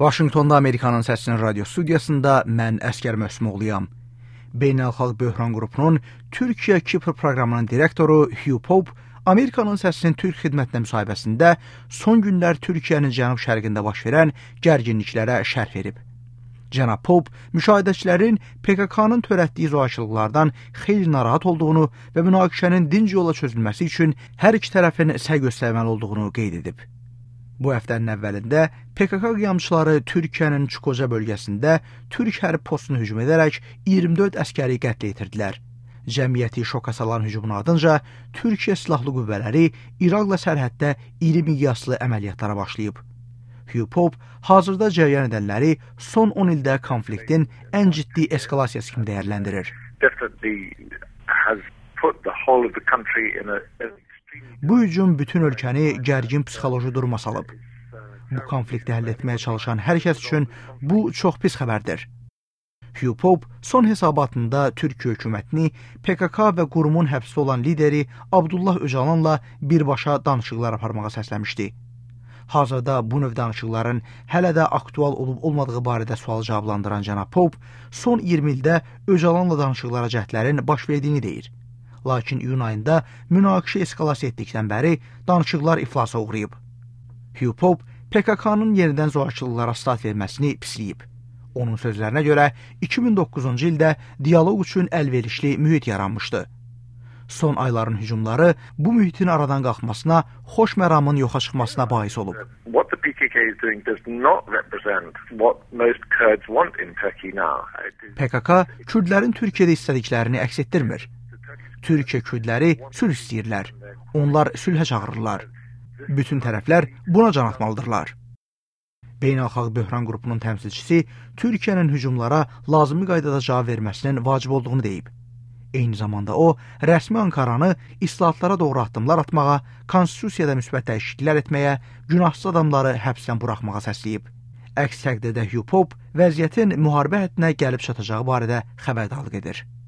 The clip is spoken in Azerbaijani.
Vaşinqtonda Amerikanın Səsinin radio studiyasında mən Əskər Möhsümoğluyam. Beynəlxalq Böhran Qrupunun Türkiyə-Kipr proqramının direktoru Hugh Pope, Amerikanın Səsinin Türk xidmətinə müsahibəsində son günlər Türkiyənin cənub-şərqində baş verən gərginliklərə şərh verib. Cənab Pope, müşahidəçilərin PKK-nın törətdiyi zorakılıqlardan xeyli narahat olduğunu və münaqişənin dinc yola çözülməsi üçün hər iki tərəfin səy göstərməli olduğunu qeyd edib. Bu həftənin əvvəlində PKK qiyamçıları Türkiyənin Çukoca bölgəsində Türk hərbi postunu hücum edərək 24 əskəri qətlə yetirdilər. Cəmiyyəti şoka salan hücumun ardınca Türkiyə silahlı qüvvələri İraqla sərhəddə iri miqyaslı əməliyyatlara başlayıb. Hugh Pope hazırda cərəyan edənləri son 10 ildə konfliktin ən ciddi eskalasiyası kimi dəyərləndirir. Bu hücum bütün ölkəni gərgin psixoloji duruma salıb. Bu konflikti həll etməyə çalışan hər kəs üçün bu çox pis xəbərdir. Hugh Pope son hesabatında Türkiyə hökumətini PKK və qurumun həbsdə olan lideri Abdullah Öcalanla birbaşa danışıqlar aparmağa səsləmişdi. Hazırda bu növ danışıqların hələ də aktual olub-olmadığı barədə sualı cavablandıran cənab Pope, son 20 ildə Öcalanla danışıqlara cəhdlərin baş verdiyini deyir. Lakin iyun ayında münaqişə eskalasiya etdikdən bəri danışıqlar iflasa uğrayıb. Hugh Pope PKK-nın yenidən zorakılıqlara start verməsini pisləyib. Onun sözlərinə görə 2009-cu ildə dialoq üçün əlverişli mühit yaranmışdı. Son ayların hücumları bu mühitin aradan qalxmasına, xoş məramın yoxa çıxmasına bais olub. PKK Kürdlərin Türkiyədə istədiklərini əks etdirmir. Türkiyə kürdləri sülh istəyirlər. Onlar sülhə çağırırlar. Bütün tərəflər buna can atmalıdırlar. Beynəlxalq Böhran Qrupunun təmsilçisi Türkiyənin hücumlara lazımi qaydada cavab verməsinin vacib olduğunu deyib. Eyni zamanda o, rəsmi Ankaranı islahatlara doğru addımlar atmağa, konstitusiyada müsbət dəyişikliklər etməyə, günahsız adamları həbsdən buraxmağa səsləyib. Əks təqdirdə Hugh Pope vəziyyətin müharibə həddinə gəlib çatacağı barədə xəbərdarlıq edir.